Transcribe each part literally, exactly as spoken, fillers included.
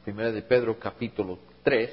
Primera de Pedro, capítulo tres.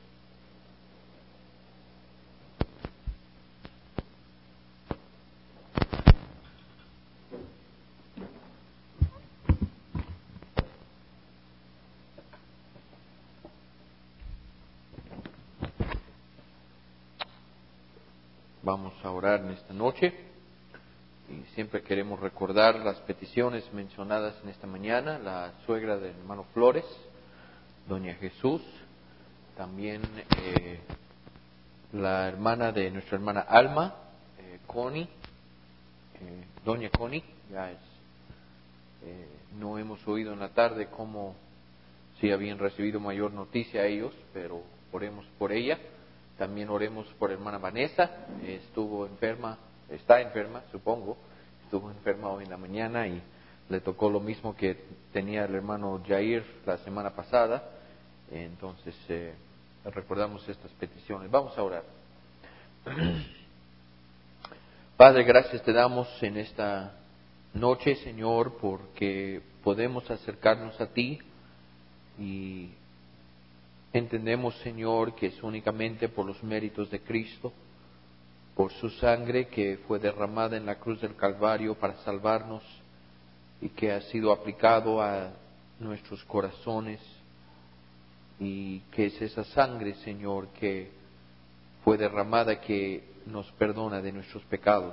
Vamos a orar en esta noche y siempre queremos recordar las peticiones mencionadas en esta mañana, la suegra del hermano Flores, doña Jesús, también eh, la hermana de nuestra hermana Alma, eh, Connie, eh, doña Connie, ya es, eh, no hemos oído en la tarde cómo si habían recibido mayor noticia a ellos, pero oremos por ella. También oremos por hermana Vanessa, eh, estuvo enferma, está enferma, supongo, estuvo enferma hoy en la mañana y le tocó lo mismo que tenía el hermano Jair la semana pasada. Entonces, eh, recordamos estas peticiones. Vamos a orar. Padre, gracias te damos en esta noche, Señor, porque podemos acercarnos a ti y entendemos, Señor, que es únicamente por los méritos de Cristo, por su sangre que fue derramada en la cruz del Calvario para salvarnos y que ha sido aplicado a nuestros corazones, y que es esa sangre, Señor, que fue derramada que nos perdona de nuestros pecados.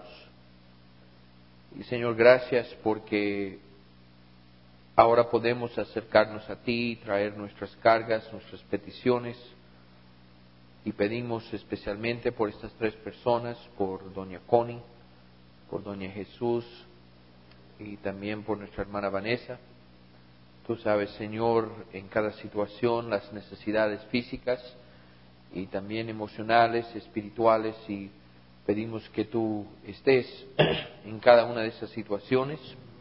Y Señor, gracias porque ahora podemos acercarnos a ti, traer nuestras cargas, nuestras peticiones, y pedimos especialmente por estas tres personas, por doña Connie, por doña Jesús y también por nuestra hermana Vanessa. Tú sabes, Señor, en cada situación las necesidades físicas y también emocionales, espirituales, y pedimos que tú estés en cada una de esas situaciones,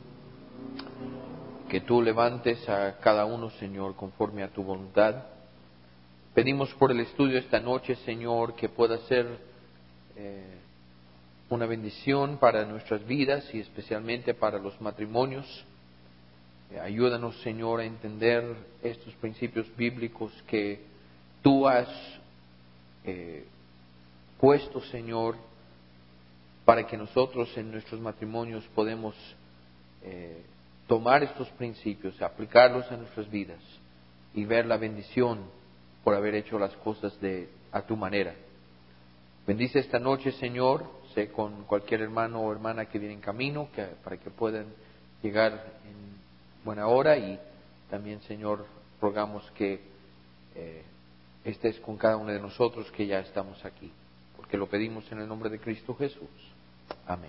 que tú levantes a cada uno, Señor, conforme a tu voluntad. Pedimos por el estudio esta noche, Señor, que pueda ser eh, una bendición para nuestras vidas y especialmente para los matrimonios. Eh, ayúdanos, Señor, a entender estos principios bíblicos que tú has eh, puesto, Señor, para que nosotros en nuestros matrimonios podemos eh, tomar estos principios, aplicarlos a nuestras vidas y ver la bendición por haber hecho las cosas de a tu manera. Bendice esta noche, Señor, sé con cualquier hermano o hermana que viene en camino, que, para que puedan llegar en buena hora, y también, Señor, rogamos que eh, estés con cada uno de nosotros que ya estamos aquí, porque lo pedimos en el nombre de Cristo Jesús. Amén.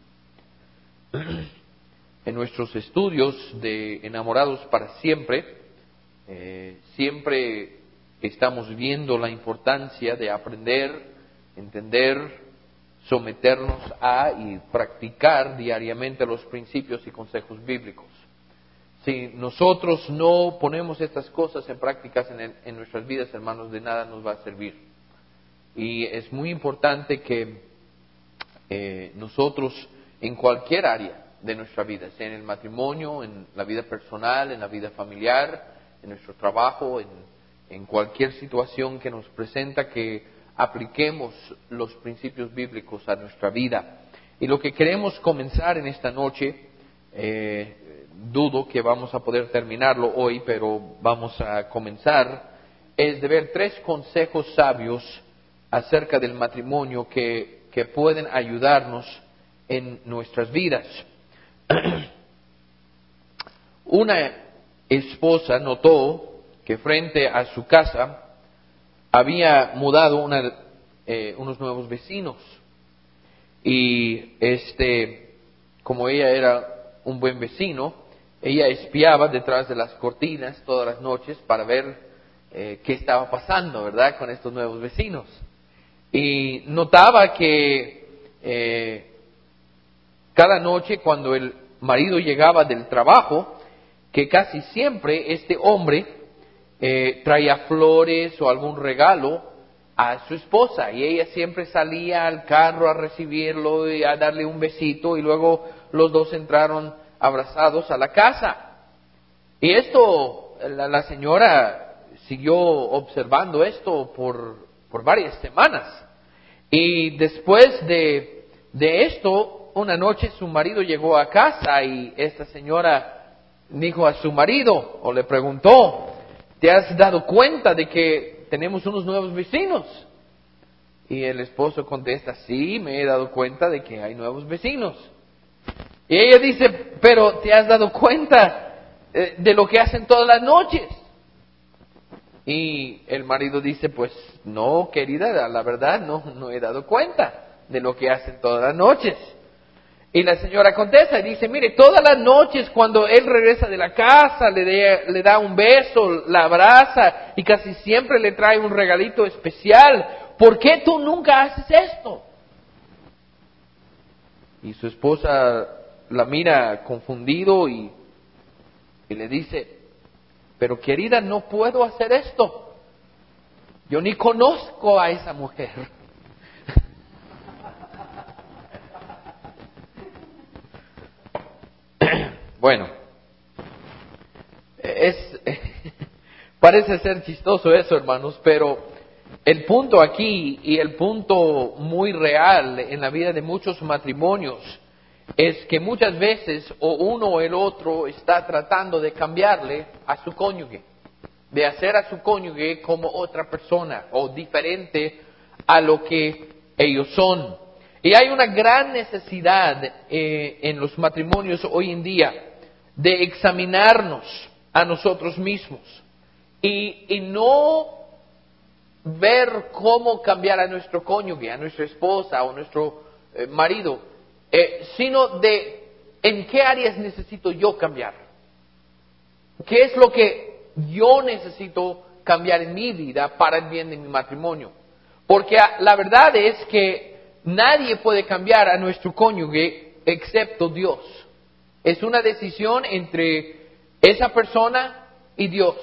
En nuestros estudios de Enamorados para Siempre, eh, siempre estamos viendo la importancia de aprender, entender, someternos a y practicar diariamente los principios y consejos bíblicos. Si nosotros no ponemos estas cosas en prácticas en, el, en nuestras vidas, hermanos, de nada nos va a servir. Y es muy importante que eh, nosotros, en cualquier área de nuestra vida, sea en el matrimonio, en la vida personal, en la vida familiar, en nuestro trabajo, en, en cualquier situación que nos presenta, que apliquemos los principios bíblicos a nuestra vida. Y lo que queremos comenzar en esta noche, eh, dudo que vamos a poder terminarlo hoy, pero vamos a comenzar, es de ver tres consejos sabios acerca del matrimonio que, que pueden ayudarnos en nuestras vidas. Una esposa notó que frente a su casa había mudado una, eh, unos nuevos vecinos, y este, como ella era un buen vecino, ella espiaba detrás de las cortinas todas las noches para ver eh, qué estaba pasando, ¿verdad?, con estos nuevos vecinos, y notaba que eh, cada noche cuando el marido llegaba del trabajo, que casi siempre este hombre eh, traía flores o algún regalo a su esposa, y ella siempre salía al carro a recibirlo y a darle un besito, y luego los dos entraron abrazados a la casa. Y esto, la, la señora siguió observando esto por, por varias semanas. Y después de, de esto, una noche su marido llegó a casa y esta señora dijo a su marido, o le preguntó, ¿te has dado cuenta de que tenemos unos nuevos vecinos? Y el esposo contesta, sí, me he dado cuenta de que hay nuevos vecinos. Y ella dice, pero ¿te has dado cuenta eh, de lo que hacen todas las noches? Y el marido dice, pues no, querida, la verdad no, no he dado cuenta de lo que hacen todas las noches. Y la señora contesta y dice, mire, todas las noches cuando él regresa de la casa, le, de, le da un beso, la abraza y casi siempre le trae un regalito especial. ¿Por qué tú nunca haces esto? Y su esposa la mira confundido y, y le dice, pero querida, no puedo hacer esto. Yo ni conozco a esa mujer. Bueno, es parece ser chistoso eso, hermanos, pero el punto aquí y el punto muy real en la vida de muchos matrimonios es que muchas veces o uno o el otro está tratando de cambiarle a su cónyuge, de hacer a su cónyuge como otra persona o diferente a lo que ellos son. Y hay una gran necesidad eh, en los matrimonios hoy en día de examinarnos a nosotros mismos y, y no ver cómo cambiar a nuestro cónyuge, a nuestra esposa o nuestro eh, marido, eh, sino de en qué áreas necesito yo cambiar. ¿Qué es lo que yo necesito cambiar en mi vida para el bien de mi matrimonio? Porque la verdad es que nadie puede cambiar a nuestro cónyuge excepto Dios. Es una decisión entre esa persona y Dios.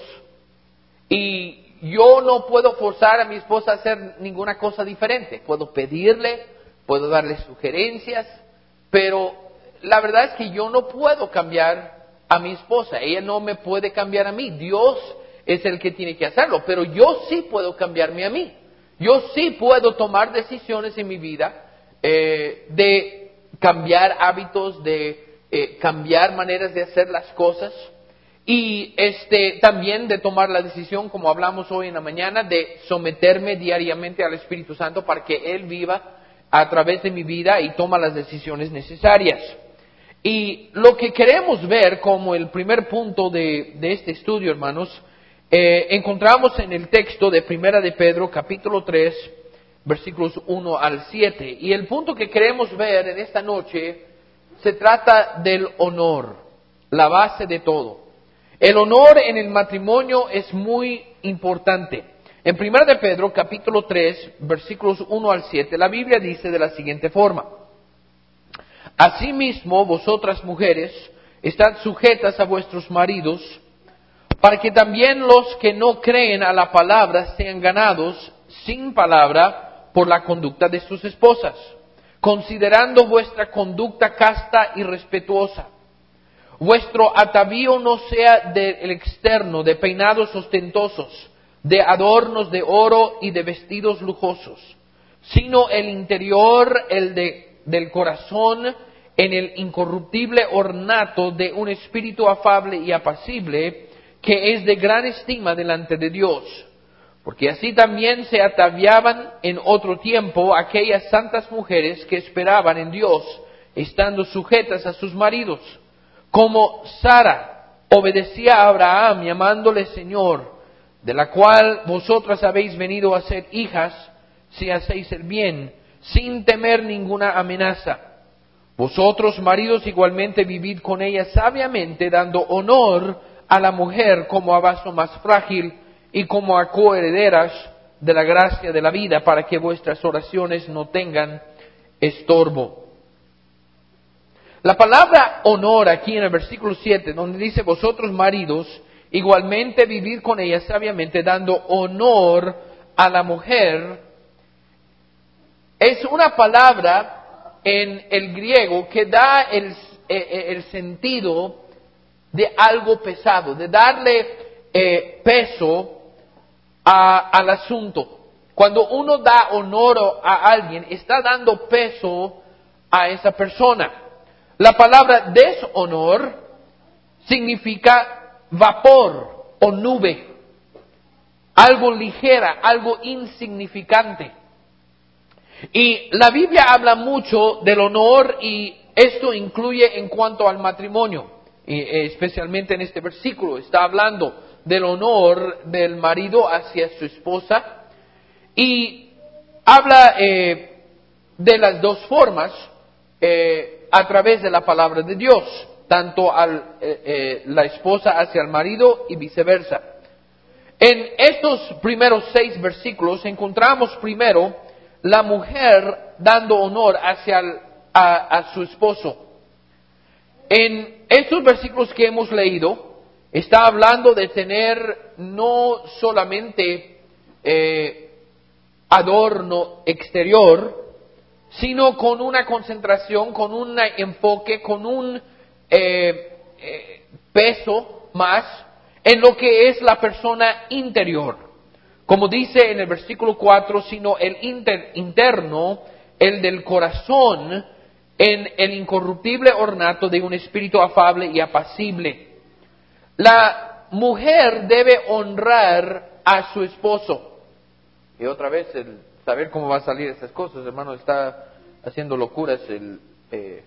Y yo no puedo forzar a mi esposa a hacer ninguna cosa diferente. Puedo pedirle, puedo darle sugerencias, pero la verdad es que yo no puedo cambiar a mi esposa. Ella no me puede cambiar a mí. Dios es el que tiene que hacerlo, pero yo sí puedo cambiarme a mí. Yo sí puedo tomar decisiones en mi vida eh, de cambiar hábitos, de eh, cambiar maneras de hacer las cosas y este también de tomar la decisión, como hablamos hoy en la mañana, de someterme diariamente al Espíritu Santo para que Él viva a través de mi vida y toma las decisiones necesarias. Y lo que queremos ver como el primer punto de, de este estudio, hermanos, eh, encontramos en el texto de Primera de Pedro, capítulo tres, versículos uno al siete. Y el punto que queremos ver en esta noche se trata del honor, la base de todo. El honor en el matrimonio es muy importante. En Primera de Pedro, capítulo tres, versículos uno al siete, la Biblia dice de la siguiente forma: Asimismo, vosotras mujeres, estad sujetas a vuestros maridos, para que también los que no creen a la palabra sean ganados sin palabra por la conducta de sus esposas, considerando vuestra conducta casta y respetuosa. Vuestro atavío no sea del externo, de peinados ostentosos, de adornos de oro y de vestidos lujosos, sino el interior, el de, del corazón, en el incorruptible ornato de un espíritu afable y apacible, que es de gran estima delante de Dios. Porque así también se ataviaban en otro tiempo aquellas santas mujeres que esperaban en Dios, estando sujetas a sus maridos, como Sara obedecía a Abraham llamándole Señor, de la cual vosotras habéis venido a ser hijas, si hacéis el bien, sin temer ninguna amenaza. Vosotros, maridos, igualmente vivid con ella sabiamente, dando honor a la mujer como a vaso más frágil y como a coherederas de la gracia de la vida, para que vuestras oraciones no tengan estorbo. La palabra honor aquí en el versículo siete, donde dice vosotros maridos, igualmente vivid con ella sabiamente, dando honor a la mujer, es una palabra en el griego que da el, el sentido de algo pesado, de darle eh, peso a, al asunto. Cuando uno da honor a alguien, está dando peso a esa persona. La palabra deshonor significa vapor o nube, algo ligera, algo insignificante. Y la Biblia habla mucho del honor y esto incluye en cuanto al matrimonio, y especialmente en este versículo. Está hablando del honor del marido hacia su esposa y habla eh, de las dos formas eh, a través de la palabra de Dios, tanto al, eh, eh, la esposa hacia el marido y viceversa. En estos primeros seis versículos encontramos primero la mujer dando honor hacia el, a, a su esposo. En estos versículos que hemos leído, está hablando de tener no solamente eh, adorno exterior, sino con una concentración, con un enfoque, con un eh, eh, peso más en lo que es la persona interior. Como dice en el versículo cuatro, sino el inter, interno, el del corazón, en el incorruptible ornato de un espíritu afable y apacible. La mujer debe honrar a su esposo. Y otra vez, el saber cómo va a salir esas cosas, hermano, está haciendo locuras el, eh,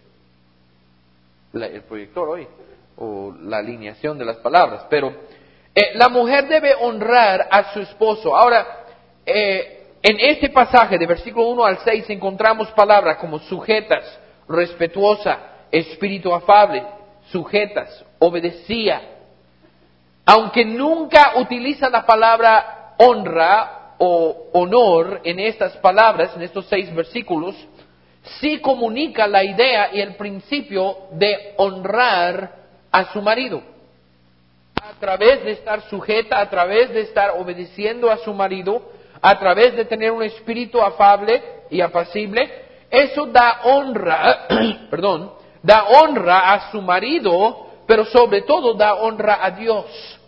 la, el proyector hoy, o la alineación de las palabras. Pero eh, la mujer debe honrar a su esposo. Ahora, eh, en este pasaje de versículo uno al seis encontramos palabras como sujetas, respetuosa, espíritu afable, sujetas, obedecía. Aunque nunca utiliza la palabra honra o honor en estas palabras, en estos seis versículos, sí comunica la idea y el principio de honrar a su marido. A través de estar sujeta, a través de estar obedeciendo a su marido, a través de tener un espíritu afable y apacible, eso da honra, perdón, da honra a su marido, pero sobre todo da honra a Dios.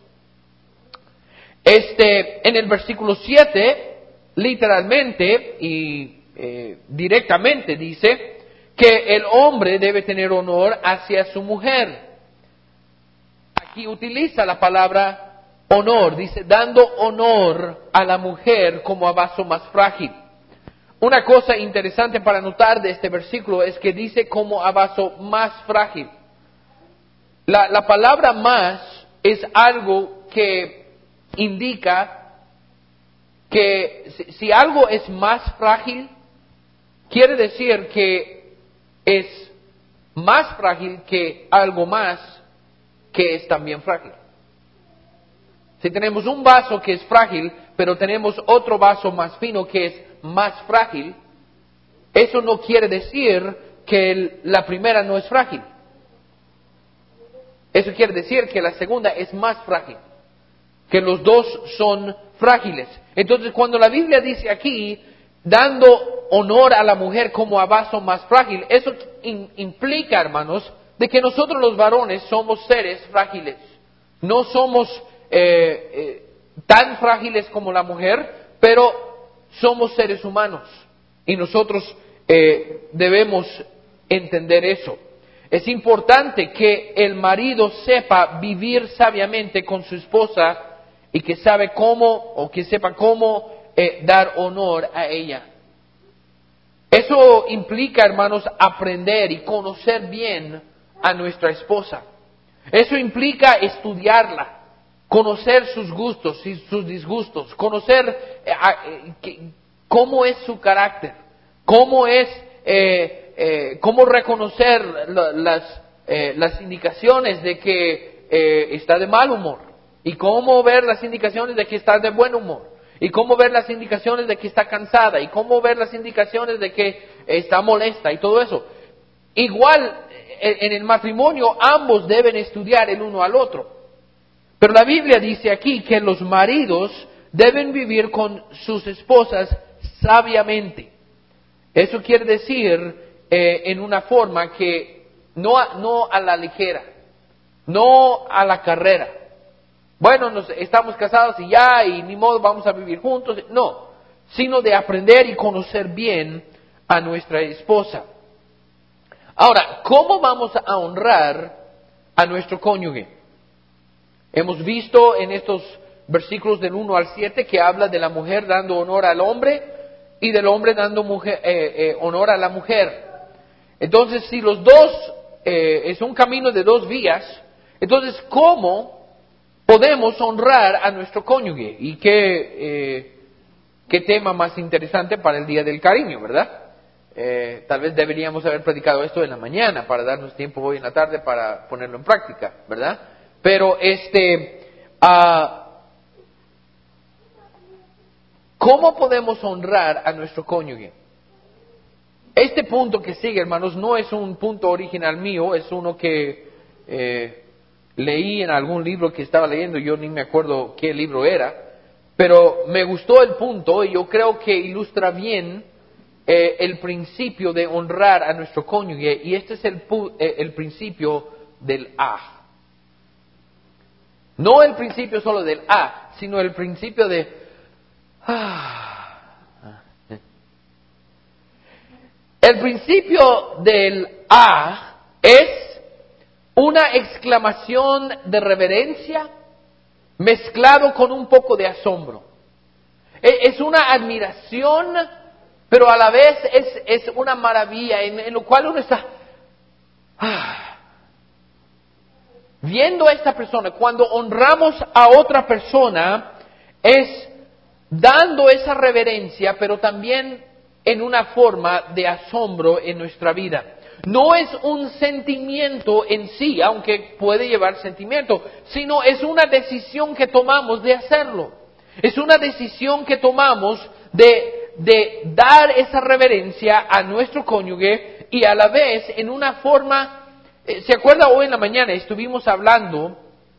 Este, en el versículo siete, literalmente y eh, directamente dice que el hombre debe tener honor hacia su mujer. Aquí utiliza la palabra honor, dice dando honor a la mujer como a vaso más frágil. Una cosa interesante para notar de este versículo es que dice como a vaso más frágil. La, la palabra más es algo que indica que si, si algo es más frágil, quiere decir que es más frágil que algo más que es también frágil. Si tenemos un vaso que es frágil, pero tenemos otro vaso más fino que es más frágil, eso no quiere decir que el, la primera no es frágil. Eso quiere decir que la segunda es más frágil, que los dos son frágiles. Entonces, cuando la Biblia dice aquí, dando honor a la mujer como a vaso más frágil, eso in, implica, hermanos, de que nosotros los varones somos seres frágiles. No somos eh, eh, tan frágiles como la mujer, pero somos seres humanos. Y nosotros eh, debemos entender eso. Es importante que el marido sepa vivir sabiamente con su esposa y que sabe cómo o que sepa cómo eh, dar honor a ella. Eso implica, hermanos, aprender y conocer bien a nuestra esposa. Eso implica estudiarla, conocer sus gustos y sus disgustos, conocer eh, eh, cómo es su carácter, cómo es eh, eh, cómo reconocer la, las eh, las indicaciones de que eh, está de mal humor y cómo ver las indicaciones de que está de buen humor. Y cómo ver las indicaciones de que está cansada, y cómo ver las indicaciones de que está molesta, y todo eso. Igual, en el matrimonio, ambos deben estudiar el uno al otro. Pero la Biblia dice aquí que los maridos deben vivir con sus esposas sabiamente. Eso quiere decir, eh, en una forma que no a, no a la ligera, no a la carrera, bueno, nos, estamos casados y ya, y ni modo, vamos a vivir juntos. No, sino de aprender y conocer bien a nuestra esposa. Ahora, ¿cómo vamos a honrar a nuestro cónyuge? Hemos visto en estos versículos del uno al siete que habla de la mujer dando honor al hombre y del hombre dando mujer, eh, eh, honor a la mujer. Entonces, si los dos eh, es un camino de dos vías, entonces, ¿cómo podemos honrar a nuestro cónyuge? Y qué, eh, qué tema más interesante para el Día del Cariño, ¿verdad? Eh, tal vez deberíamos haber predicado esto en la mañana para darnos tiempo hoy en la tarde para ponerlo en práctica, ¿verdad? Pero este, uh, ¿cómo podemos honrar a nuestro cónyuge? Este punto que sigue, hermanos, no es un punto original mío, es uno que eh, leí en algún libro que estaba leyendo, yo ni me acuerdo qué libro era, pero me gustó el punto y yo creo que ilustra bien eh, el principio de honrar a nuestro cónyuge, y este es el, eh, el principio del A. No el principio solo del A, sino el principio de ah. El principio del A es una exclamación de reverencia mezclado con un poco de asombro. Es una admiración, pero a la vez es, es una maravilla en, en lo cual uno está ah, viendo a esta persona. Cuando honramos a otra persona es dando esa reverencia, pero también en una forma de asombro en nuestra vida. No es un sentimiento en sí, aunque puede llevar sentimiento, sino es una decisión que tomamos de hacerlo. Es una decisión que tomamos de, de dar esa reverencia a nuestro cónyuge y a la vez en una forma, eh, ¿se acuerda? Hoy en la mañana estuvimos hablando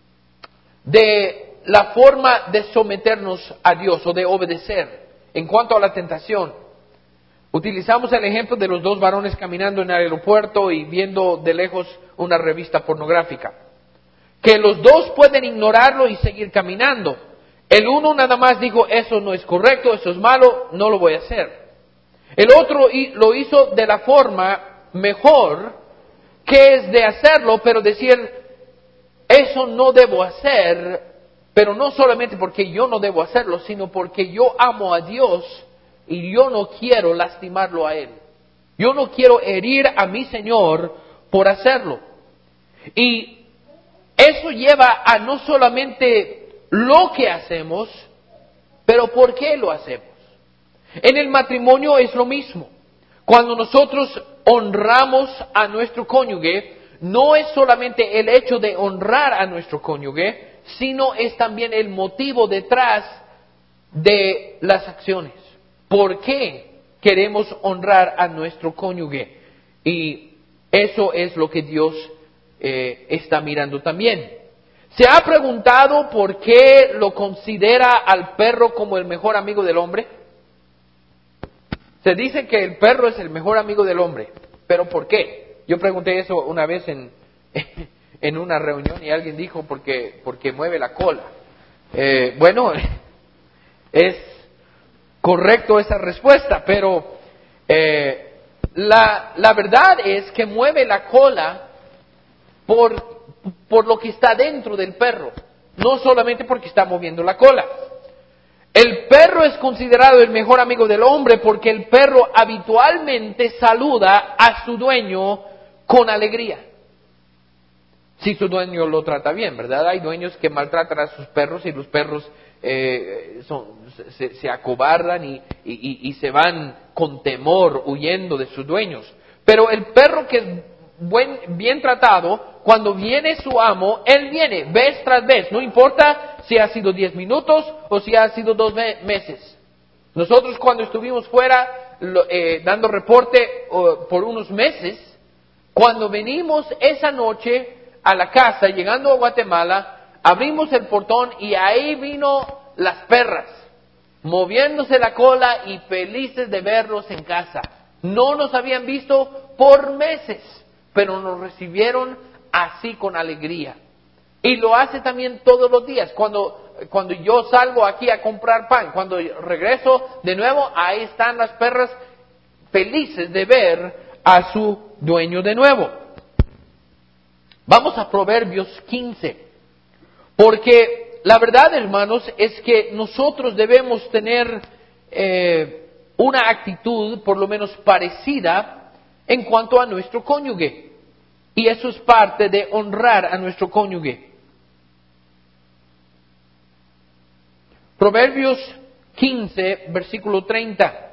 de la forma de someternos a Dios o de obedecer en cuanto a la tentación. Utilizamos el ejemplo de los dos varones caminando en el aeropuerto y viendo de lejos una revista pornográfica. Que los dos pueden ignorarlo y seguir caminando. El uno nada más dijo, eso no es correcto, eso es malo, no lo voy a hacer. El otro lo hizo de la forma mejor, que es de hacerlo, pero decir, eso no debo hacer, pero no solamente porque yo no debo hacerlo, sino porque yo amo a Dios y yo no quiero lastimarlo a Él. Yo no quiero herir a mi Señor por hacerlo. Y eso lleva a no solamente lo que hacemos, pero por qué lo hacemos. En el matrimonio es lo mismo. Cuando nosotros honramos a nuestro cónyuge, no es solamente el hecho de honrar a nuestro cónyuge, sino es también el motivo detrás de las acciones. ¿Por qué queremos honrar a nuestro cónyuge? Y eso es lo que Dios eh, está mirando también. ¿Se ha preguntado por qué lo considera al perro como el mejor amigo del hombre? Se dice que el perro es el mejor amigo del hombre, pero ¿por qué? Yo pregunté eso una vez en, en una reunión y alguien dijo porque, porque mueve la cola. Eh, bueno, es correcto esa respuesta, pero eh, la, la verdad es que mueve la cola por, por lo que está dentro del perro, no solamente porque está moviendo la cola. El perro es considerado el mejor amigo del hombre porque el perro habitualmente saluda a su dueño con alegría. Si su dueño lo trata bien, ¿verdad? Hay dueños que maltratan a sus perros y los perros eh, son, se, se acobardan y, y, y se van con temor huyendo de sus dueños. Pero el perro que es buen, bien tratado, cuando viene su amo, él viene vez tras vez, no importa si ha sido diez minutos o si ha sido dos meses. Nosotros cuando estuvimos fuera lo, eh, dando reporte uh, por unos meses, cuando venimos esa noche a la casa, llegando a Guatemala, abrimos el portón y ahí vino las perras, moviéndose la cola y felices de verlos en casa. No nos habían visto por meses, pero nos recibieron así con alegría. Y lo hace también todos los días. Cuando, cuando yo salgo aquí a comprar pan, cuando regreso de nuevo, ahí están las perras felices de ver a su dueño de nuevo. Vamos a Proverbios quince. Porque la verdad, hermanos, es que nosotros debemos tener eh, una actitud por lo menos parecida en cuanto a nuestro cónyuge. Y eso es parte de honrar a nuestro cónyuge. Proverbios quince, versículo treinta.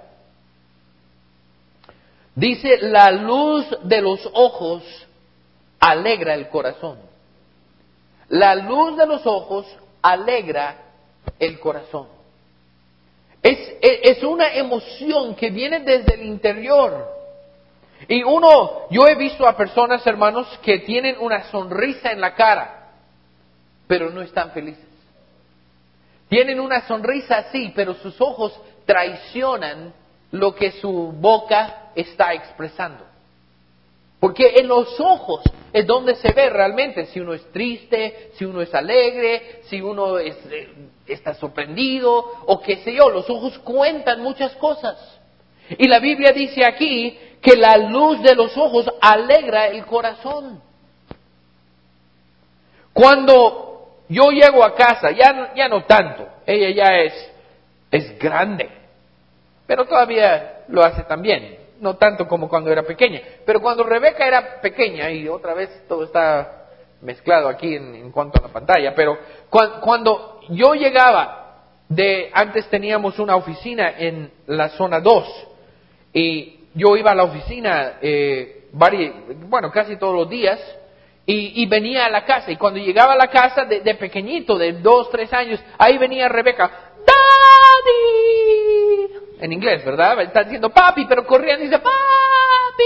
Dice, la luz de los ojos alegra el corazón. La luz de los ojos alegra el corazón. Es, es, es una emoción que viene desde el interior. Y uno, yo he visto a personas, hermanos, que tienen una sonrisa en la cara, pero no están felices. Tienen una sonrisa así, pero sus ojos traicionan lo que su boca está expresando. Porque en los ojos es donde se ve realmente si uno es triste, si uno es alegre, si uno es, eh, está sorprendido o qué sé yo. Los ojos cuentan muchas cosas. Y la Biblia dice aquí que la luz de los ojos alegra el corazón. Cuando yo llego a casa, ya, ya no tanto, ella ya es, es grande, pero todavía lo hace también. No tanto como cuando era pequeña. Pero cuando Rebeca era pequeña, y otra vez todo está mezclado aquí en, en cuanto a la pantalla, pero cu- cuando yo llegaba de, antes teníamos una oficina en la zona dos, y yo iba a la oficina, eh, vari, bueno, casi todos los días, y, y venía a la casa, y cuando llegaba a la casa de, de pequeñito, de dos, tres años, ahí venía Rebeca, ¡Daddy! En inglés, ¿verdad? Está diciendo papi, pero corriendo y dice papi.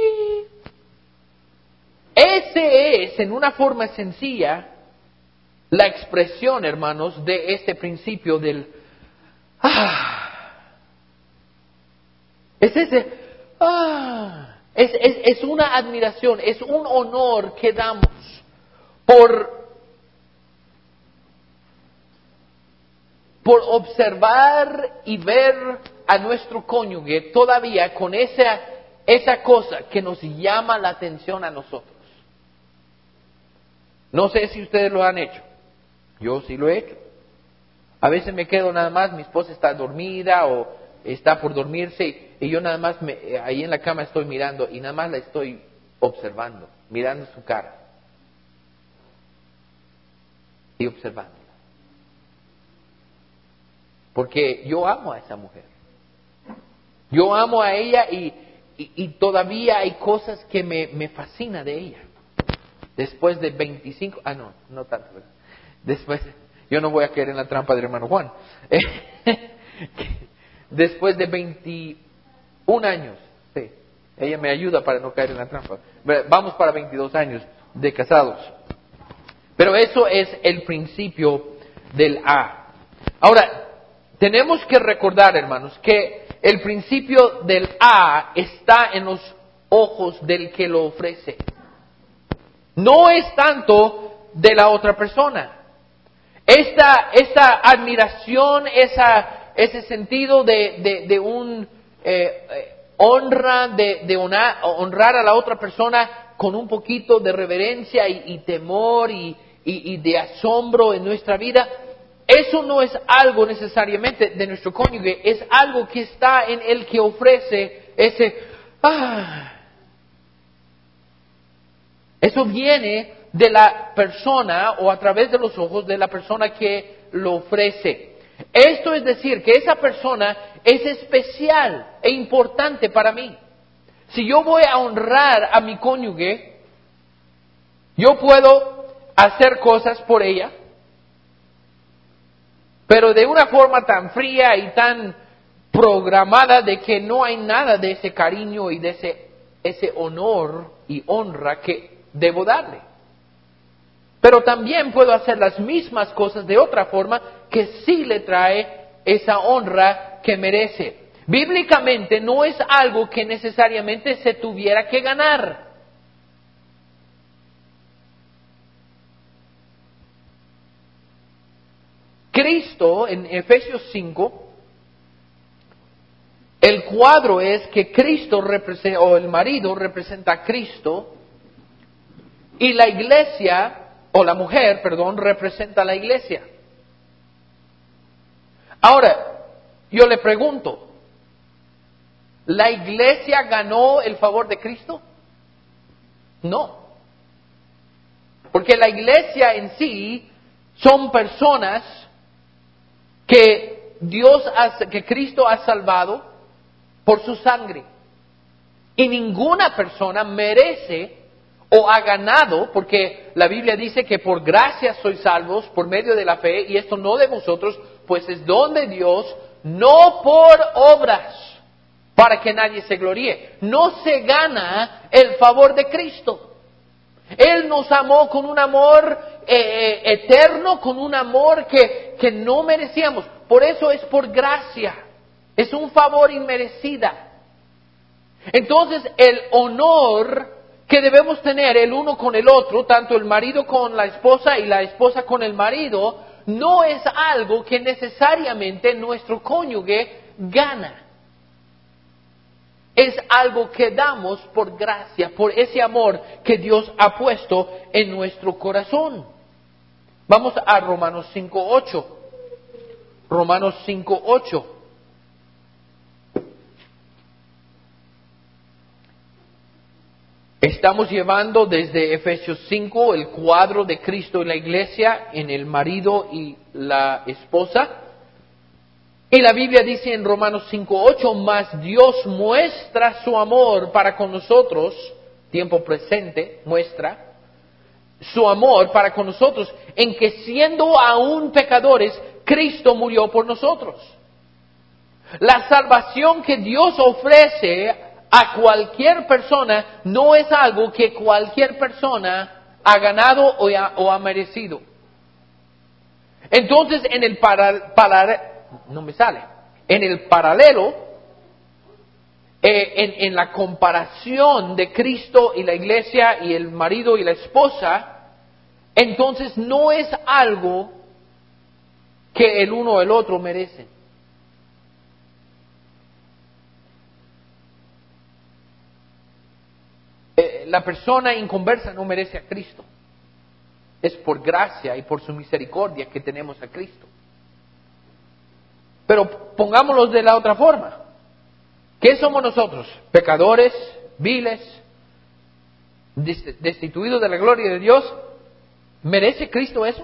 Ese es, en una forma sencilla, la expresión, hermanos, de este principio del ah. Es ese ah. Es, es, es una admiración, es un honor que damos por por observar y ver a nuestro cónyuge todavía con esa, esa cosa que nos llama la atención a nosotros. No sé si ustedes lo han hecho. Yo sí lo he hecho. A veces me quedo nada más, mi esposa está dormida o está por dormirse y yo nada más me, ahí en la cama estoy mirando y nada más la estoy observando, mirando su cara y observando. Porque yo amo a esa mujer. Yo amo a ella y, y, y todavía hay cosas que me, me fascinan de ella. Después de veinticinco, ah no, no tanto, ¿verdad? Después, yo no voy a caer en la trampa del hermano Juan. Después de veintiún años, sí, ella me ayuda para no caer en la trampa. Vamos para veintidós años de casados. Pero eso es el principio del A. Ahora, tenemos que recordar, hermanos, que el principio del A está en los ojos del que lo ofrece. No es tanto de la otra persona. Esta, esta admiración, esa, ese sentido de, de, de un eh, eh, honra, de, de una, honrar a la otra persona con un poquito de reverencia y, y temor y, y, y de asombro en nuestra vida. Eso no es algo necesariamente de nuestro cónyuge, es algo que está en el que ofrece ese ah. Eso viene de la persona o a través de los ojos de la persona que lo ofrece. Esto es decir, que esa persona es especial e importante para mí. Si yo voy a honrar a mi cónyuge, yo puedo hacer cosas por ella, pero de una forma tan fría y tan programada de que no hay nada de ese cariño y de ese, ese honor y honra que debo darle. Pero también puedo hacer las mismas cosas de otra forma que sí le trae esa honra que merece. Bíblicamente no es algo que necesariamente se tuviera que ganar. Cristo, en Efesios cinco, el cuadro es que Cristo representa, o el marido representa a Cristo, y la iglesia, o la mujer, perdón, representa a la iglesia. Ahora, yo le pregunto, ¿la iglesia ganó el favor de Cristo? No. Porque la iglesia en sí son personas que Dios ha, que Cristo ha salvado por su sangre. Y ninguna persona merece o ha ganado, porque la Biblia dice que por gracia sois salvos por medio de la fe, y esto no de vosotros, pues es don de Dios, no por obras, para que nadie se gloríe. No se gana el favor de Cristo. Él nos amó con un amor eh, eh, eterno, con un amor que, que no merecíamos. Por eso es por gracia. Es un favor inmerecida. Entonces, el honor que debemos tener el uno con el otro, tanto el marido con la esposa y la esposa con el marido, no es algo que necesariamente nuestro cónyuge gana. Es algo que damos por gracia, por ese amor que Dios ha puesto en nuestro corazón. Vamos a Romanos cinco ocho. Romanos cinco ocho. Estamos llevando desde Efesios cinco el cuadro de Cristo y la iglesia en el marido y la esposa. Y la Biblia dice en Romanos cinco ocho, mas Dios muestra su amor para con nosotros, tiempo presente, muestra su amor para con nosotros, en que siendo aún pecadores, Cristo murió por nosotros. La salvación que Dios ofrece a cualquier persona no es algo que cualquier persona ha ganado o ha, o ha merecido. Entonces, en el para, para, no me sale, en el paralelo, eh, en, en la comparación de Cristo y la iglesia y el marido y la esposa, entonces no es algo que el uno o el otro merecen. La persona inconversa no merece a Cristo. Es por gracia y por su misericordia que tenemos a Cristo. Pero pongámoslo de la otra forma. ¿Qué somos nosotros? Pecadores, viles, destituidos de la gloria de Dios. ¿Merece Cristo eso?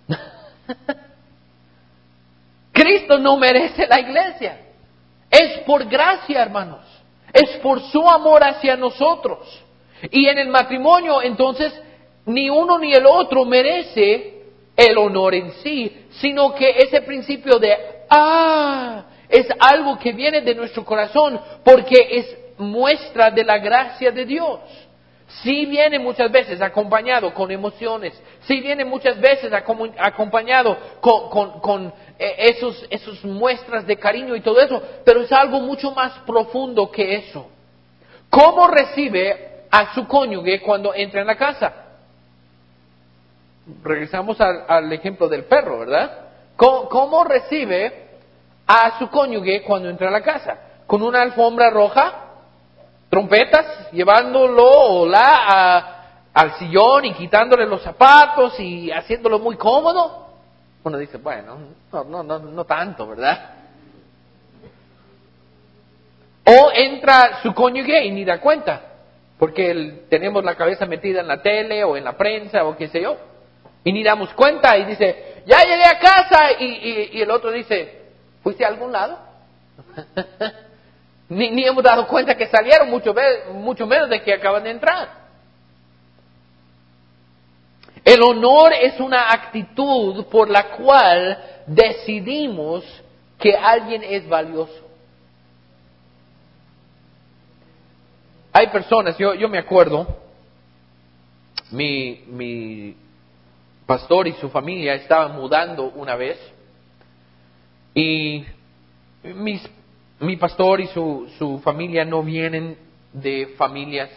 Cristo no merece la iglesia. Es por gracia, hermanos. Es por su amor hacia nosotros. Y en el matrimonio, entonces, ni uno ni el otro merece el honor en sí, sino que ese principio de, ah, es algo que viene de nuestro corazón, porque es muestra de la gracia de Dios. Sí viene muchas veces acompañado con emociones, sí viene muchas veces acompañado con, con, con esos, esos muestras de cariño y todo eso, pero es algo mucho más profundo que eso. ¿Cómo recibe a su cónyuge cuando entra en la casa? Regresamos al, al ejemplo del perro, ¿verdad? ¿Cómo, cómo recibe a su cónyuge cuando entra a la casa? ¿Con una alfombra roja? ¿Trompetas? ¿Llevándolo o la a, al sillón y quitándole los zapatos y haciéndolo muy cómodo? Uno dice, bueno, no, no, no, no tanto, ¿verdad? O entra su cónyuge y ni da cuenta, porque el, tenemos la cabeza metida en la tele o en la prensa o qué sé yo, y ni damos cuenta y dice, ya llegué a casa, y, y, y el otro dice, ¿fuiste a algún lado? ni, ni hemos dado cuenta que salieron, mucho, mucho menos de que acaban de entrar. El honor es una actitud por la cual decidimos que alguien es valioso. Hay personas, yo, yo me acuerdo, mi, mi pastor y su familia estaban mudando una vez, y mis, mi pastor y su, su familia no vienen de familias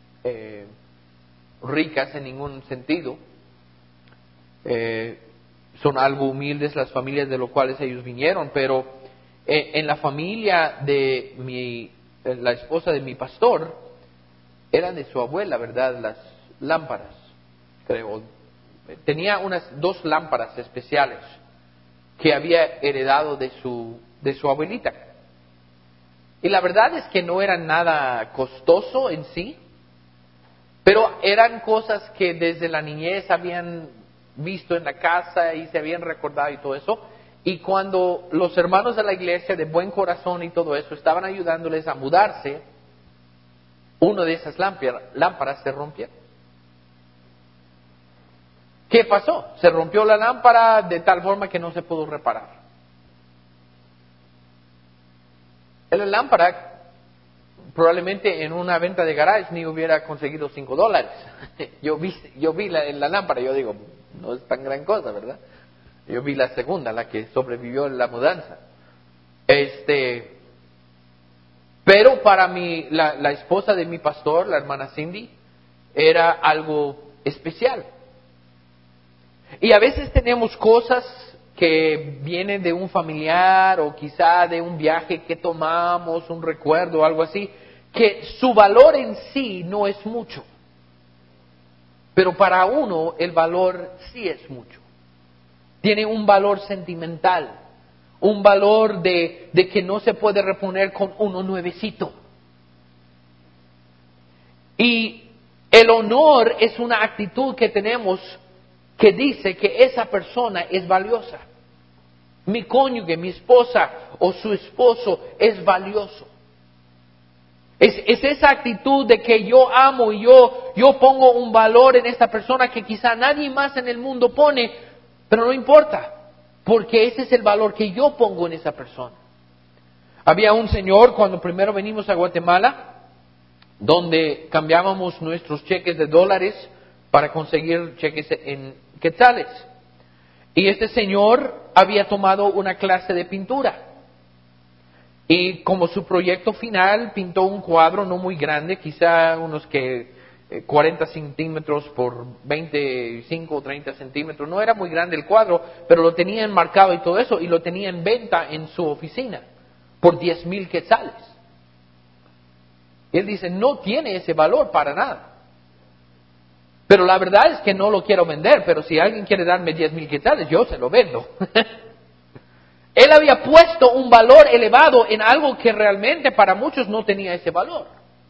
eh, ricas en ningún sentido. Eh, son algo humildes las familias de las cuales ellos vinieron, pero eh, en la familia de mi, eh, la esposa de mi pastor, eran de su abuela, ¿verdad? Las lámparas, creo. Tenía unas dos lámparas especiales que había heredado de su, de su abuelita. Y la verdad es que no eran nada costoso en sí, pero eran cosas que desde la niñez habían visto en la casa y se habían recordado y todo eso. Y cuando los hermanos de la iglesia de buen corazón y todo eso estaban ayudándoles a mudarse, una de esas lámparas se rompió. ¿Qué pasó? Se rompió la lámpara de tal forma que no se pudo reparar. La lámpara probablemente en una venta de garage ni hubiera conseguido cinco dólares. Yo vi, yo vi la, la lámpara, yo digo, no es tan gran cosa, ¿verdad? Yo vi la segunda, la que sobrevivió en la mudanza. Este, pero para mí, la, la esposa de mi pastor, la hermana Cindy, era algo especial. Y a veces tenemos cosas que vienen de un familiar o quizá de un viaje que tomamos, un recuerdo o algo así, que su valor en sí no es mucho. Pero para uno el valor sí es mucho. Tiene un valor sentimental, un valor de, de que no se puede reponer con uno nuevecito. Y el honor es una actitud que tenemos que dice que esa persona es valiosa. Mi cónyuge, mi esposa o su esposo es valioso. Es, es esa actitud de que yo amo y yo, yo pongo un valor en esta persona que quizá nadie más en el mundo pone, pero no importa, porque ese es el valor que yo pongo en esa persona. Había un señor cuando primero venimos a Guatemala, donde cambiábamos nuestros cheques de dólares para conseguir cheques en quetzales. Y este señor había tomado una clase de pintura. Y como su proyecto final pintó un cuadro no muy grande, quizá unos que cuarenta centímetros por veinticinco o treinta centímetros. No era muy grande el cuadro, pero lo tenía enmarcado y todo eso, y lo tenía en venta en su oficina por diez mil quetzales. Y él dice, no tiene ese valor para nada. Pero la verdad es que no lo quiero vender, pero si alguien quiere darme diez mil quetzales, yo se lo vendo. Él había puesto un valor elevado en algo que realmente para muchos no tenía ese valor.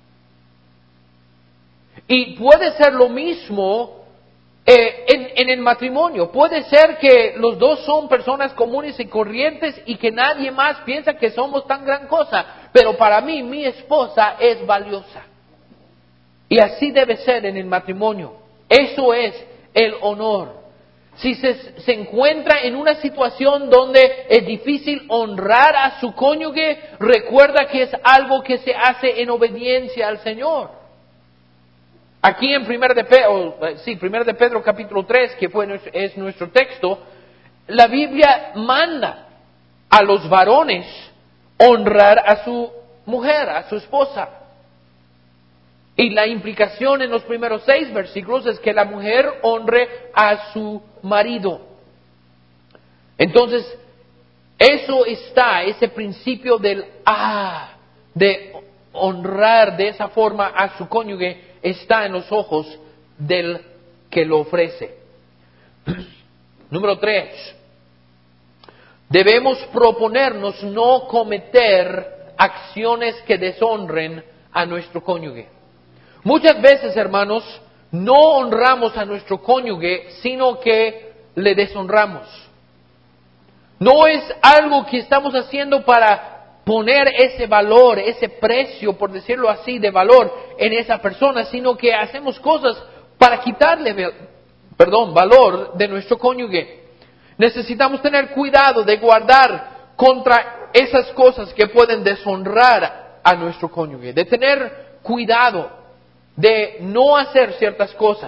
Y puede ser lo mismo eh, en, en el matrimonio. Puede ser que los dos son personas comunes y corrientes y que nadie más piensa que somos tan gran cosa. Pero para mí, mi esposa es valiosa. Y así debe ser en el matrimonio. Eso es el honor. Si se, se encuentra en una situación donde es difícil honrar a su cónyuge, recuerda que es algo que se hace en obediencia al Señor. Aquí en primero de Pedro, sí, primero de Pedro capítulo tres, que fue, es nuestro texto, la Biblia manda a los varones honrar a su mujer, a su esposa. Y la implicación en los primeros seis versículos es que la mujer honre a su marido. Entonces, eso está, ese principio del ah, de honrar de esa forma a su cónyuge, está en los ojos del que lo ofrece. Número tres, debemos proponernos no cometer acciones que deshonren a nuestro cónyuge. Muchas veces, hermanos, no honramos a nuestro cónyuge, sino que le deshonramos. No es algo que estamos haciendo para poner ese valor, ese precio, por decirlo así, de valor en esa persona, sino que hacemos cosas para quitarle, perdón, valor de nuestro cónyuge. Necesitamos tener cuidado de guardar contra esas cosas que pueden deshonrar a nuestro cónyuge, de tener cuidado de no hacer ciertas cosas.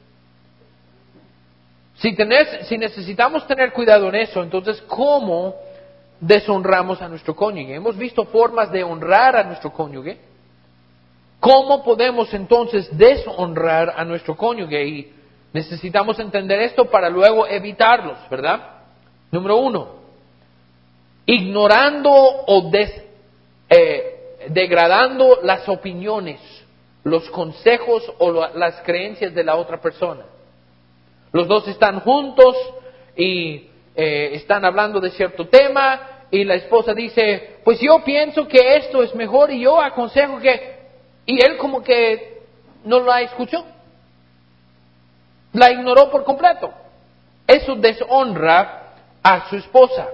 Si, tenés, si necesitamos tener cuidado en eso, entonces, ¿cómo deshonramos a nuestro cónyuge? Hemos visto formas de honrar a nuestro cónyuge. ¿Cómo podemos entonces deshonrar a nuestro cónyuge? Y Necesitamos entender esto para luego evitarlos, ¿verdad? Número uno, ignorando o des, eh, degradando las opiniones, los consejos o lo, las creencias de la otra persona. Los dos están juntos y eh, están hablando de cierto tema y la esposa dice, pues yo pienso que esto es mejor y yo aconsejo que... Y él como que no la escuchó. La ignoró por completo. Eso deshonra a su esposa.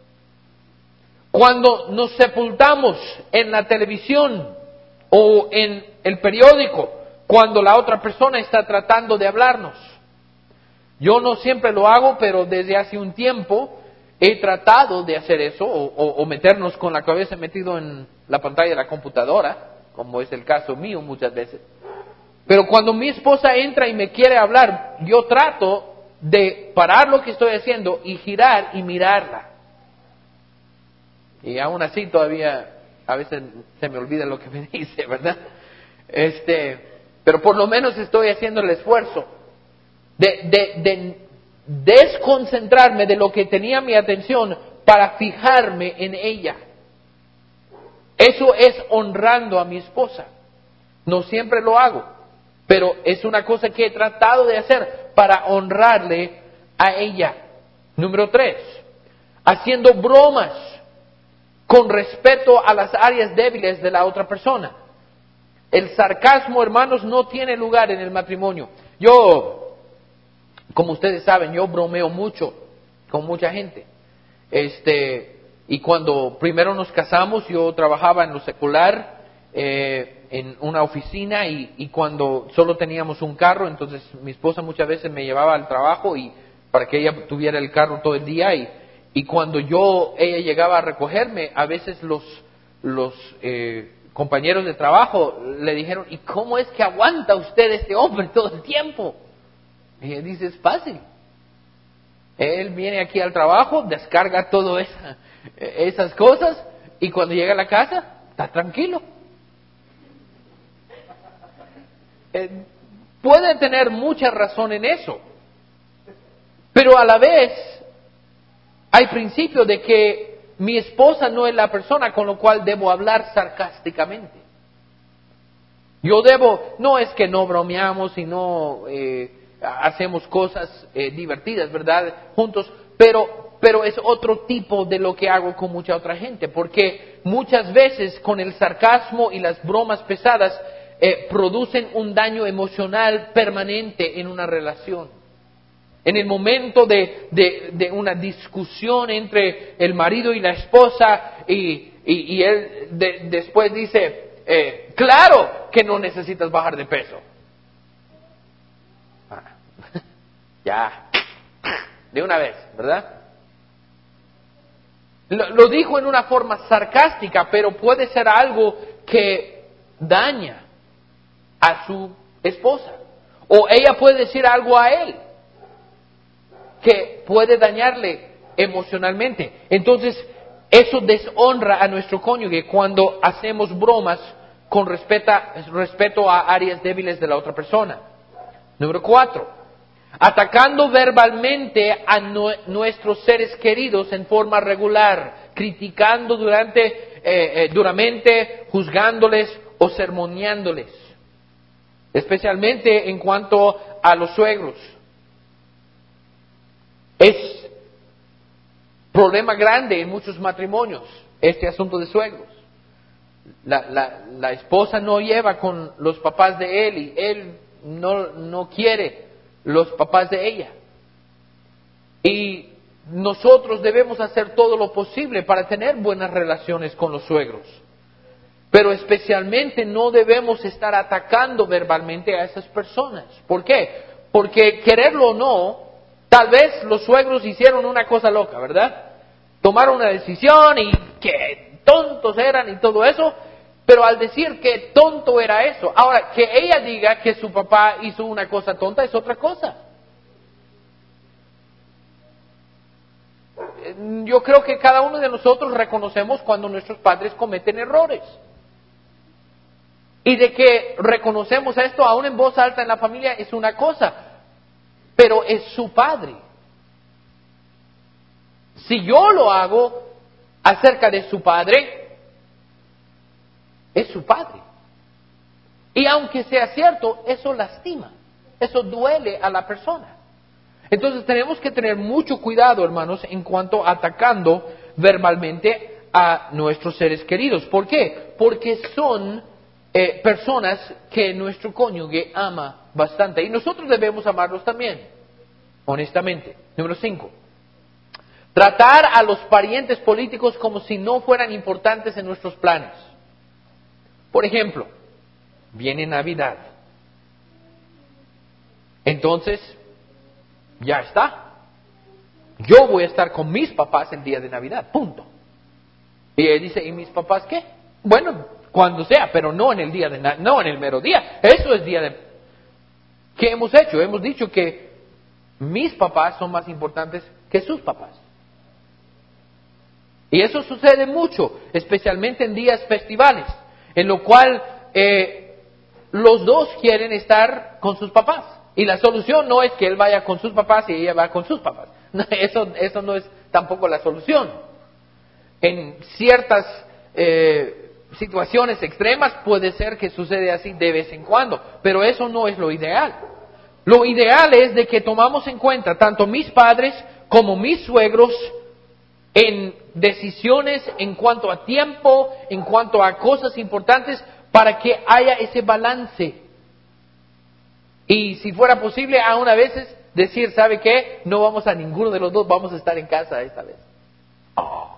Cuando nos sepultamos en la televisión o en el periódico, cuando la otra persona está tratando de hablarnos. Yo no siempre lo hago, pero desde hace un tiempo he tratado de hacer eso, o, o, o meternos con la cabeza metido en la pantalla de la computadora, como es el caso mío muchas veces. Pero cuando mi esposa entra y me quiere hablar, yo trato de parar lo que estoy haciendo y girar y mirarla. Y aún así todavía a veces se me olvida lo que me dice, ¿verdad? Este, pero por lo menos estoy haciendo el esfuerzo de, de, de desconcentrarme de lo que tenía mi atención para fijarme en ella. Eso es honrando a mi esposa. No siempre lo hago. Pero es una cosa que he tratado de hacer para honrarle a ella. Número tres, haciendo bromas con respecto a las áreas débiles de la otra persona. El sarcasmo, hermanos, no tiene lugar en el matrimonio. Yo, como ustedes saben, yo bromeo mucho con mucha gente. Este, y cuando primero nos casamos, yo trabajaba en lo secular, eh, en una oficina y, y cuando solo teníamos un carro, entonces mi esposa muchas veces me llevaba al trabajo y para que ella tuviera el carro todo el día y, y cuando yo ella llegaba a recogerme, a veces los los eh, compañeros de trabajo le dijeron, ¿y cómo es que aguanta usted este hombre todo el tiempo? Y ella dice, es fácil. Él viene aquí al trabajo, descarga todas esa, esas cosas y cuando llega a la casa está tranquilo. Eh, puede tener mucha razón en eso, pero a la vez hay principio de que mi esposa no es la persona con la cual debo hablar sarcásticamente. Yo debo, no es que no bromeamos y no eh, hacemos cosas eh, divertidas, ¿verdad? Juntos, pero pero es otro tipo de lo que hago con mucha otra gente, porque muchas veces con el sarcasmo y las bromas pesadas Eh, producen un daño emocional permanente en una relación. En el momento de, de, de una discusión entre el marido y la esposa y, y, y él de, después dice, eh, claro que no necesitas bajar de peso. Ah, ya, de una vez, ¿verdad? Lo, lo dijo en una forma sarcástica, pero puede ser algo que daña a su esposa. O ella puede decir algo a él que puede dañarle emocionalmente. Entonces, eso deshonra a nuestro cónyuge cuando hacemos bromas con respecto a, respecto a áreas débiles de la otra persona. Número cuatro, atacando verbalmente a no, nuestros seres queridos en forma regular, criticando durante, eh, eh, duramente, juzgándoles o sermoneándoles. Especialmente en cuanto a los suegros. Es problema grande en muchos matrimonios este asunto de suegros. La, la, la esposa no lleva con los papás de él y él no, no quiere los papás de ella. Y nosotros debemos hacer todo lo posible para tener buenas relaciones con los suegros. Pero especialmente no debemos estar atacando verbalmente a esas personas. ¿Por qué? Porque quererlo o no, tal vez los suegros hicieron una cosa loca, ¿verdad? Tomaron una decisión y qué tontos eran y todo eso, pero al decir que tonto era eso, ahora que ella diga que su papá hizo una cosa tonta es otra cosa. Yo creo que cada uno de nosotros reconocemos cuando nuestros padres cometen errores. Y de que reconocemos esto aún en voz alta en la familia es una cosa. pero es su padre. Si yo lo hago acerca de su padre, es su padre. Y aunque sea cierto, eso lastima, eso duele a la persona. Entonces tenemos que tener mucho cuidado, hermanos, en cuanto a atacando verbalmente a nuestros seres queridos. ¿Por qué? Porque son eh, personas que nuestro cónyuge ama bastante. Y nosotros debemos amarlos también, honestamente. Número cinco. Tratar a los parientes políticos como si no fueran importantes en nuestros planes. Por ejemplo, viene Navidad. Entonces, ya está. Yo voy a estar con mis papás el día de Navidad, punto. Y él dice, ¿y mis papás qué? Bueno, cuando sea, pero no en el día de no en el mero día. Eso es día de... ¿Qué hemos hecho? Hemos dicho que mis papás son más importantes que sus papás. Y eso sucede mucho, especialmente en días festivales, en lo cual eh, los dos quieren estar con sus papás. Y la solución no es que él vaya con sus papás y ella va con sus papás. No, eso, eso no es tampoco la solución. En ciertas eh, situaciones extremas puede ser que sucede así de vez en cuando, pero eso no es lo ideal. Lo ideal es de que tomamos en cuenta tanto mis padres como mis suegros en decisiones en cuanto a tiempo, en cuanto a cosas importantes, para que haya ese balance. Y si fuera posible, aún a veces decir, ¿sabe qué? No vamos a ninguno de los dos, vamos a estar en casa esta vez. Oh.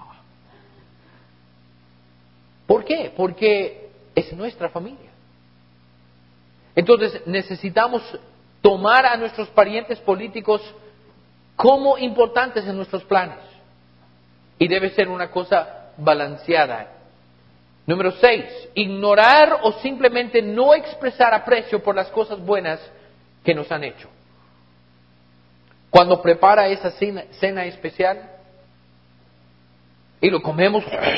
¿Por qué? Porque es nuestra familia. Entonces necesitamos tomar a nuestros parientes políticos como importantes en nuestros planes. Y debe ser una cosa balanceada. Número seis, ignorar o simplemente no expresar aprecio por las cosas buenas que nos han hecho. Cuando prepara esa cena, cena especial y lo comemos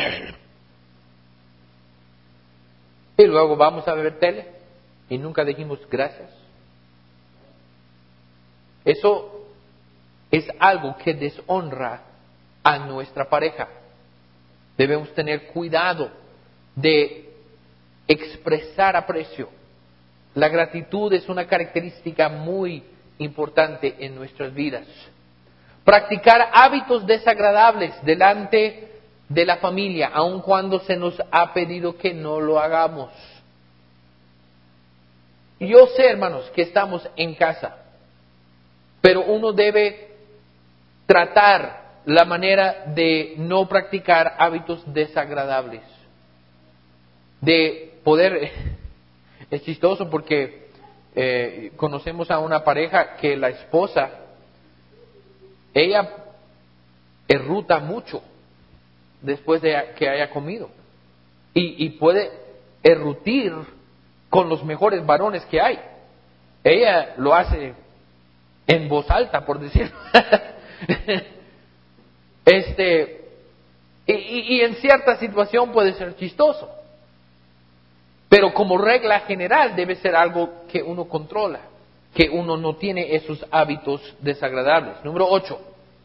y luego vamos a beber tele y nunca dijimos gracias. Eso es algo que deshonra a nuestra pareja. Debemos tener cuidado de expresar aprecio. La gratitud es una característica muy importante en nuestras vidas. Practicar hábitos desagradables delante de la familia, aun cuando se nos ha pedido que no lo hagamos. Yo sé, hermanos, que estamos en casa, pero uno debe tratar la manera de no practicar hábitos desagradables. De poder, es chistoso porque eh, conocemos a una pareja que la esposa, ella erruta mucho después de que haya comido. Y, y puede errutir con los mejores varones que hay. Ella lo hace en voz alta, por decirlo. este, y, y en cierta situación puede ser chistoso. Pero como regla general debe ser algo que uno controla, que uno no tiene esos hábitos desagradables. Número ocho.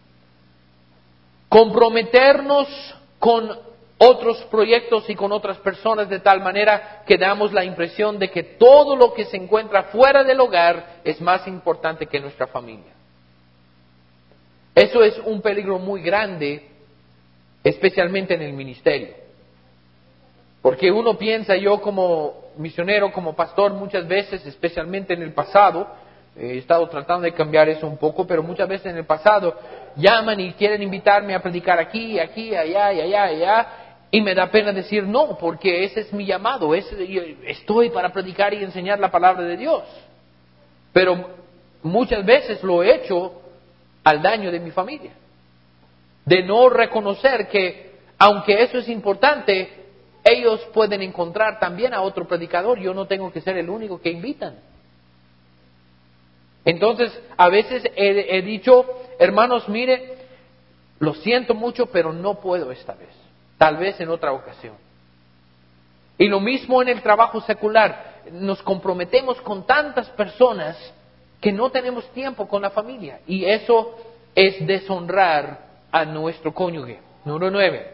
Comprometernos con otros proyectos y con otras personas de tal manera que damos la impresión de que todo lo que se encuentra fuera del hogar es más importante que nuestra familia. Eso es un peligro muy grande, especialmente en el ministerio. Porque uno piensa, yo como misionero, como pastor, muchas veces, especialmente en el pasado, he estado tratando de cambiar eso un poco, pero muchas veces en el pasado llaman y quieren invitarme a predicar aquí, aquí, allá, y allá, y allá, y me da pena decir no, porque ese es mi llamado, ese, yo estoy para predicar y enseñar la palabra de Dios. Pero muchas veces lo he hecho al daño de mi familia, de no reconocer que, aunque eso es importante, ellos pueden encontrar también a otro predicador. Yo no tengo que ser el único que invitan. Entonces, a veces he, he dicho, hermanos, mire, lo siento mucho, pero no puedo esta vez. Tal vez en otra ocasión. Y lo mismo en el trabajo secular. Nos comprometemos con tantas personas que no tenemos tiempo con la familia. Y eso es deshonrar a nuestro cónyuge. Número nueve.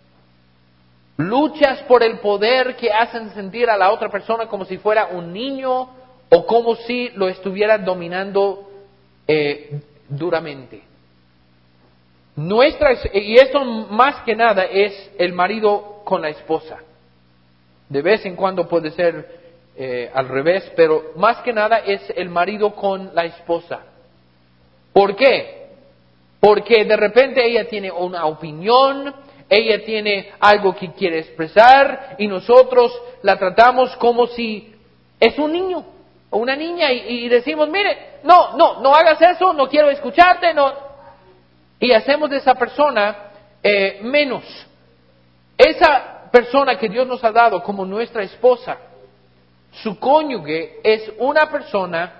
Luchas por el poder que hacen sentir a la otra persona como si fuera un niño o como si lo estuviera dominando eh, duramente. Nuestra, y esto más que nada es el marido con la esposa. De vez en cuando puede ser eh, al revés, pero más que nada es el marido con la esposa. ¿Por qué? Porque de repente ella tiene una opinión, ella tiene algo que quiere expresar y nosotros la tratamos como si es un niño o una niña y, y decimos, mire, no, no, no hagas eso, no quiero escucharte, no. Y hacemos de esa persona eh, menos. Esa persona que Dios nos ha dado como nuestra esposa, su cónyuge es una persona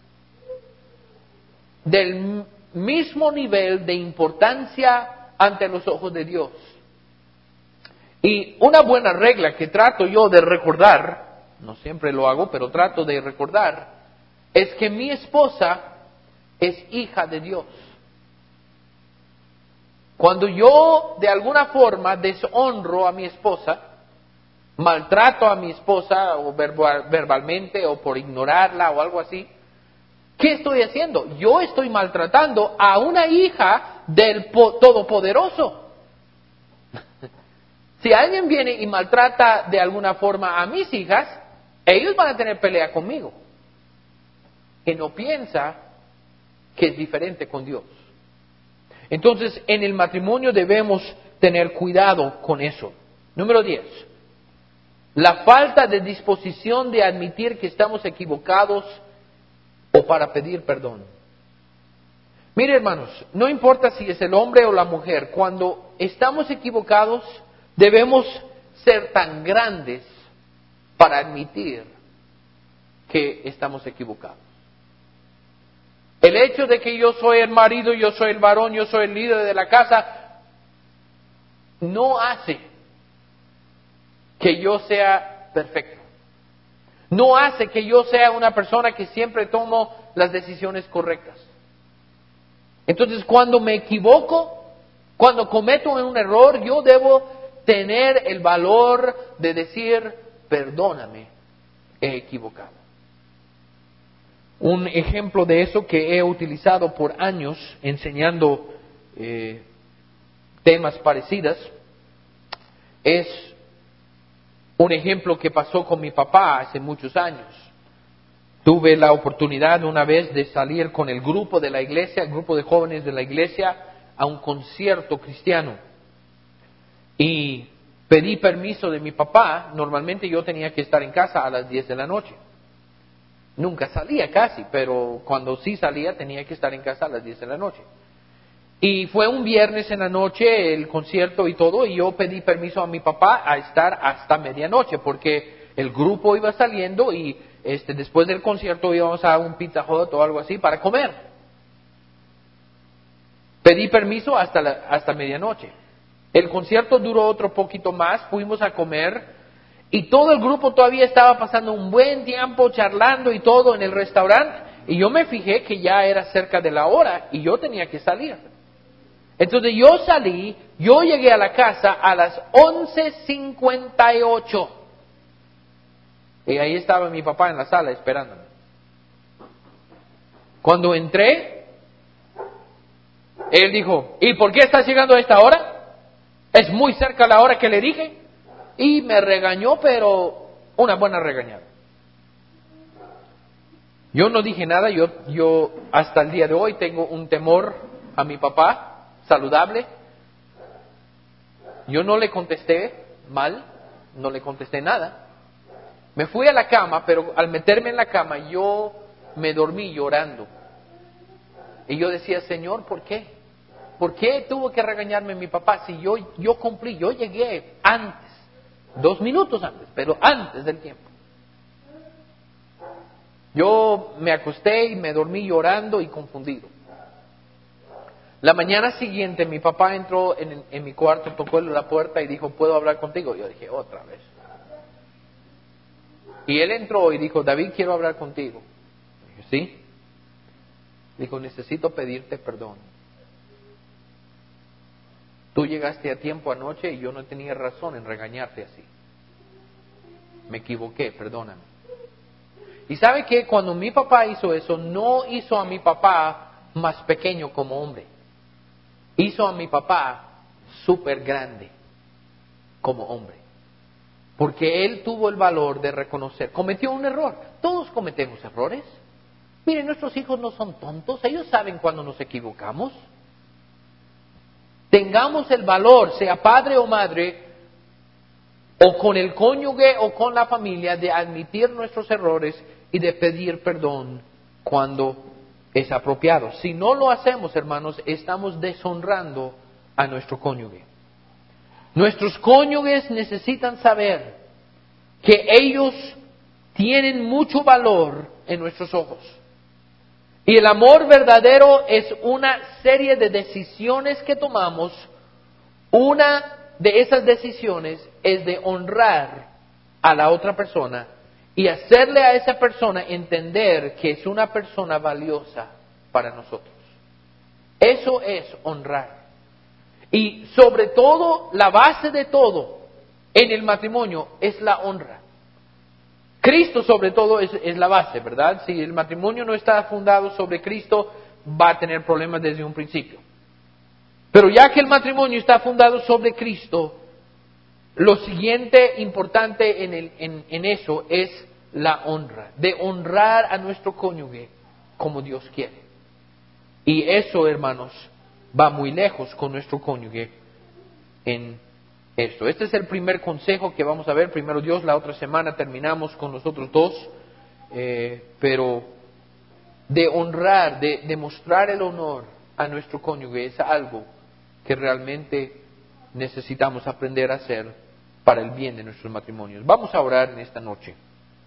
del mismo nivel de importancia ante los ojos de Dios. Y una buena regla que trato yo de recordar, no siempre lo hago, pero trato de recordar, es que mi esposa es hija de Dios. Cuando yo de alguna forma deshonro a mi esposa, maltrato a mi esposa o verbal, verbalmente o por ignorarla o algo así, ¿qué estoy haciendo? Yo estoy maltratando a una hija del po- Todopoderoso. Si alguien viene y maltrata de alguna forma a mis hijas, ellos van a tener pelea conmigo. Que no piensa que es diferente con Dios. Entonces, en el matrimonio debemos tener cuidado con eso. Número diez. La falta de disposición de admitir que estamos equivocados o para pedir perdón. Mire, hermanos, no importa si es el hombre o la mujer, cuando estamos equivocados, debemos ser tan grandes para admitir que estamos equivocados. El hecho de que yo soy el marido, yo soy el varón, yo soy el líder de la casa, no hace que yo sea perfecto. No hace que yo sea una persona que siempre tomo las decisiones correctas. Entonces, cuando me equivoco, cuando cometo un error, yo debo tener el valor de decir, perdóname, he equivocado. Un ejemplo de eso que he utilizado por años enseñando eh, temas parecidos es un ejemplo que pasó con mi papá hace muchos años. Tuve la oportunidad una vez de salir con el grupo de la iglesia, el grupo de jóvenes de la iglesia, a un concierto cristiano. Y pedí permiso de mi papá. Normalmente yo tenía que estar en casa a las diez de la noche. Nunca salía casi, pero cuando sí salía tenía que estar en casa a las diez de la noche. Y fue un viernes en la noche el concierto y todo, y yo pedí permiso a mi papá a estar hasta medianoche, porque el grupo iba saliendo y este, después del concierto íbamos a un Pizza Hut o algo así para comer. Pedí permiso hasta, la, hasta medianoche. El concierto duró otro poquito más, fuimos a comer, y todo el grupo todavía estaba pasando un buen tiempo charlando y todo en el restaurante, y yo me fijé que ya era cerca de la hora y yo tenía que salir. Entonces yo salí, yo llegué a la casa a las once cincuenta y ocho. Y ahí estaba mi papá en la sala esperándome. Cuando entré, él dijo, ¿y por qué estás llegando a esta hora? Es muy cerca la hora que le dije. Y me regañó, pero una buena regañada. Yo no dije nada, yo, yo hasta el día de hoy tengo un temor a mi papá, saludable. Yo no le contesté mal, no le contesté nada. Me fui a la cama, pero al meterme en la cama yo me dormí llorando. Y yo decía, Señor, ¿por qué? ¿Por qué tuvo que regañarme mi papá si yo, yo cumplí, yo llegué antes? Dos minutos antes, pero antes del tiempo. Yo me acosté y me dormí llorando y confundido. La mañana siguiente mi papá entró en, en mi cuarto, tocó la puerta y dijo, ¿puedo hablar contigo? Yo dije, otra vez. Y él entró y dijo, David, quiero hablar contigo. Dije, ¿sí? Dijo, necesito pedirte perdón. Tú llegaste a tiempo anoche y yo no tenía razón en regañarte así. Me equivoqué, perdóname. Y sabe que cuando mi papá hizo eso, no hizo a mi papá más pequeño como hombre. Hizo a mi papá súper grande como hombre. Porque él tuvo el valor de reconocer, cometió un error. Todos cometemos errores. Miren, nuestros hijos no son tontos, ellos saben cuando nos equivocamos. Tengamos el valor, sea padre o madre, o con el cónyuge o con la familia, de admitir nuestros errores y de pedir perdón cuando es apropiado. Si no lo hacemos, hermanos, estamos deshonrando a nuestro cónyuge. Nuestros cónyuges necesitan saber que ellos tienen mucho valor en nuestros ojos. Y el amor verdadero es una serie de decisiones que tomamos. Una de esas decisiones es de honrar a la otra persona y hacerle a esa persona entender que es una persona valiosa para nosotros. Eso es honrar. Y sobre todo, la base de todo en el matrimonio es la honra. Cristo sobre todo es, es la base, ¿verdad? Si el matrimonio no está fundado sobre Cristo, va a tener problemas desde un principio. Pero ya que el matrimonio está fundado sobre Cristo, lo siguiente importante en, el, en, en eso es la honra, de honrar a nuestro cónyuge como Dios quiere. Y eso, hermanos, va muy lejos con nuestro cónyuge en esto. Este es el primer consejo que vamos a ver. Primero Dios, la otra semana terminamos con los otros dos. Eh, pero de honrar, de, de mostrar el honor a nuestro cónyuge es algo que realmente necesitamos aprender a hacer para el bien de nuestros matrimonios. Vamos a orar en esta noche.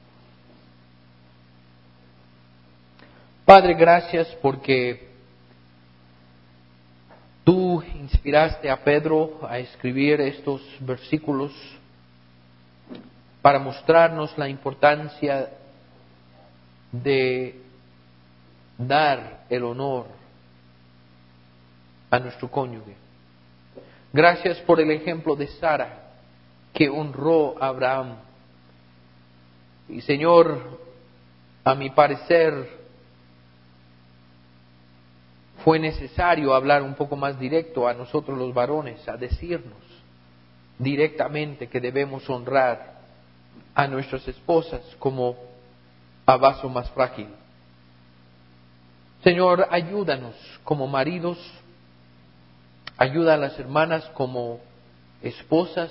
Padre, gracias porque Tú inspiraste a Pedro a escribir estos versículos para mostrarnos la importancia de dar el honor a nuestro cónyuge. Gracias por el ejemplo de Sara, que honró a Abraham. Y Señor, a mi parecer, fue necesario hablar un poco más directo a nosotros los varones, a decirnos directamente que debemos honrar a nuestras esposas como a vaso más frágil. Señor, ayúdanos como maridos, ayuda a las hermanas como esposas,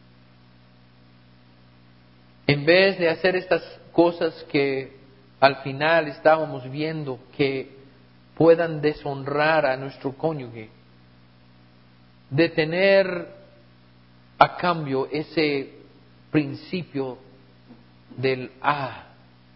en vez de hacer estas cosas que al final estábamos viendo que puedan deshonrar a nuestro cónyuge, de tener a cambio ese principio del ah,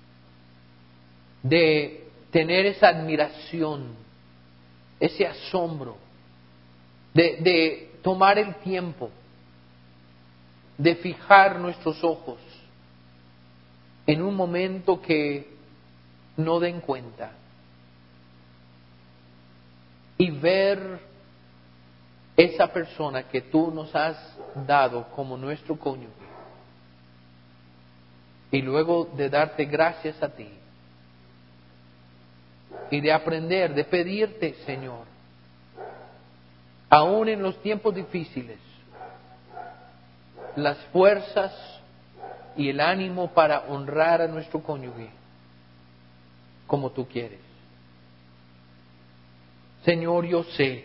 de tener esa admiración, ese asombro, de, de tomar el tiempo, de fijar nuestros ojos en un momento que no den cuenta y ver esa persona que tú nos has dado como nuestro cónyuge, y luego de darte gracias a ti y de aprender, de pedirte, Señor, aún en los tiempos difíciles, las fuerzas y el ánimo para honrar a nuestro cónyuge como tú quieres. Señor, yo sé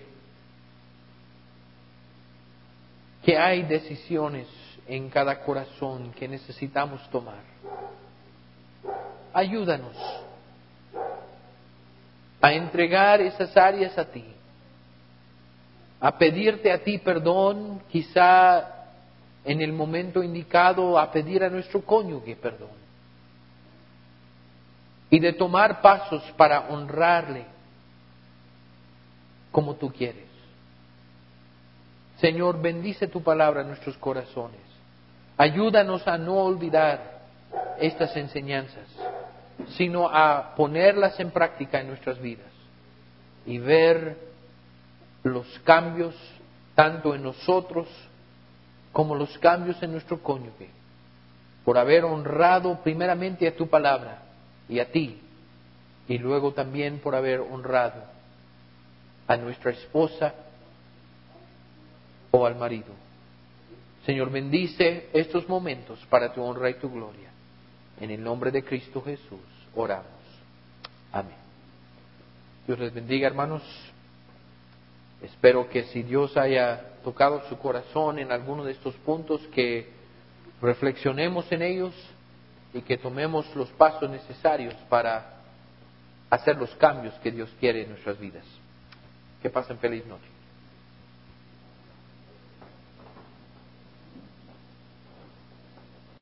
que hay decisiones en cada corazón que necesitamos tomar. Ayúdanos a entregar esas áreas a ti, a pedirte a ti perdón, quizá en el momento indicado, a pedir a nuestro cónyuge perdón, y de tomar pasos para honrarle como tú quieres. Señor, bendice tu palabra en nuestros corazones. Ayúdanos a no olvidar estas enseñanzas, sino a ponerlas en práctica en nuestras vidas. y ver los cambios tanto en nosotros como los cambios en nuestro cónyuge, por haber honrado primeramente a tu palabra y a ti, y luego también por haber honrado a nuestra esposa o al marido. Señor, bendice estos momentos para tu honra y tu gloria. En el nombre de Cristo Jesús oramos. Amén. Dios les bendiga, hermanos. Espero que si Dios haya tocado su corazón en alguno de estos puntos, que reflexionemos en ellos y que tomemos los pasos necesarios para hacer los cambios que Dios quiere en nuestras vidas. Que pasen feliz noche.